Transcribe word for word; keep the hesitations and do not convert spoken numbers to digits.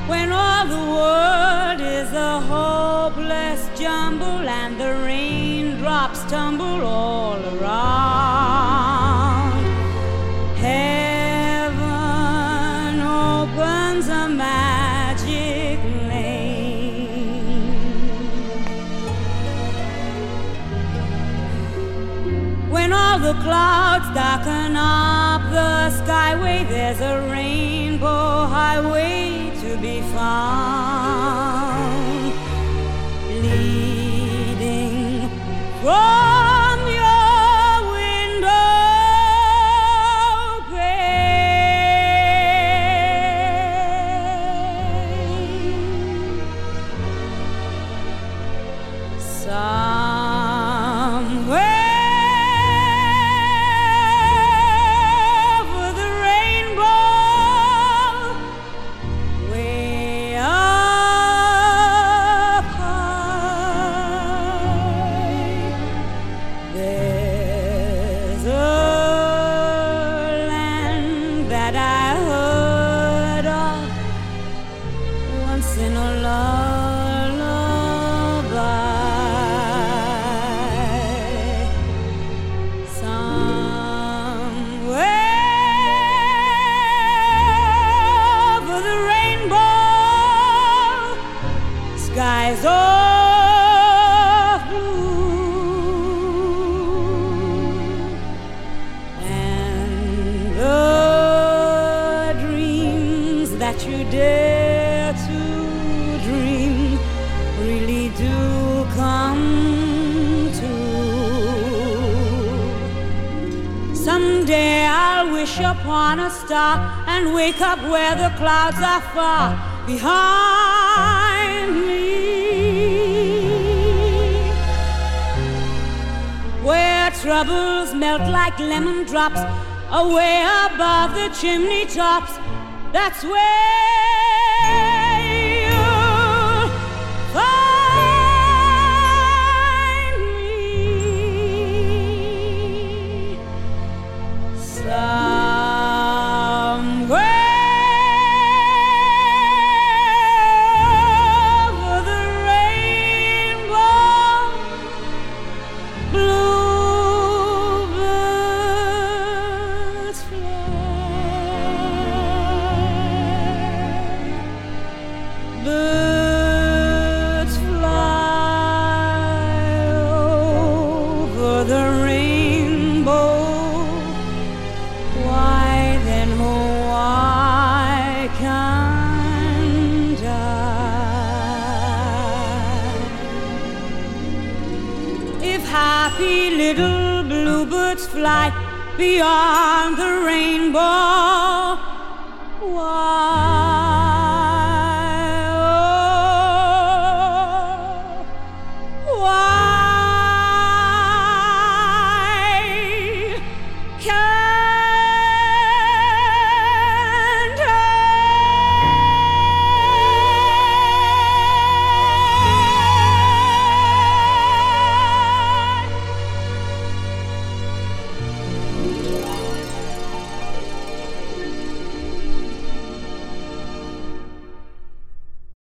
when all the world is a hopeless jumble and the raindrops tumble all around. Heaven opens a magic lane. When all the clouds darken up the skyway, there's a rainbow highway to be found, leading from your window pane. Somewhere in a lullaby, somewhere over the rainbow, skies of blue, and the dreams that you dare to dream really do come true. Someday I'll wish upon a star and wake up where the clouds are far behind me, where troubles melt like lemon drops away above the chimney tops. That's where birds fly over the rainbow. Why then, oh, why can't I? If happy little bluebirds fly beyond the rainbow, why